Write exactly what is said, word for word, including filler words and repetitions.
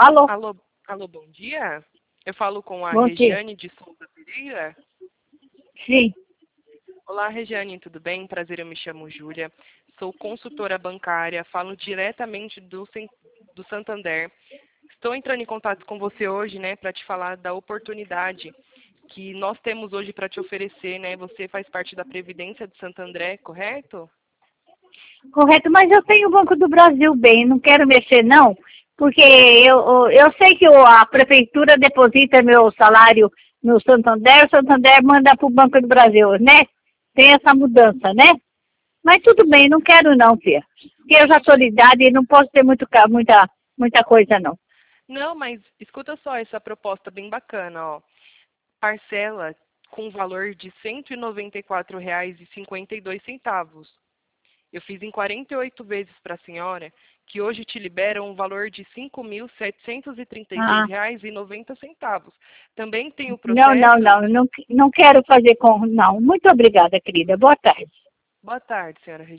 Alô? Alô, alô, bom dia. Eu falo com a Bom dia. Regiane de Souza Pereira. Sim. Olá, Regiane, tudo bem? Prazer, eu me chamo Júlia. Sou consultora bancária, falo diretamente do, Sen- do Santander. Estou entrando em contato com você hoje, né, para te falar da oportunidade que nós temos hoje para te oferecer, né? Você faz parte da Previdência do Santander, correto? Correto, mas eu tenho o Banco do Brasil bem, não quero mexer não, porque eu, eu eu sei que o- a prefeitura deposita meu salário no Santander, o Santander manda para o Banco do Brasil, né? Tem essa mudança, né? Mas tudo bem, não quero não, filha. Porque eu já sou de idade e não posso ter muito, ca- muita, muita coisa não. Não, mas escuta só essa proposta bem bacana, ó. Parcela com valor de cento e noventa e quatro reais e cinquenta e dois centavos. Eu fiz em quarenta e oito vezes para a senhora, que hoje te liberam um valor de cinco mil setecentos e trinta e seis Ah, reais e noventa centavos. Também tem o não, não, processo. não, não, não quero fazer com... Não, muito obrigada, querida. Boa tarde. Boa tarde, senhora.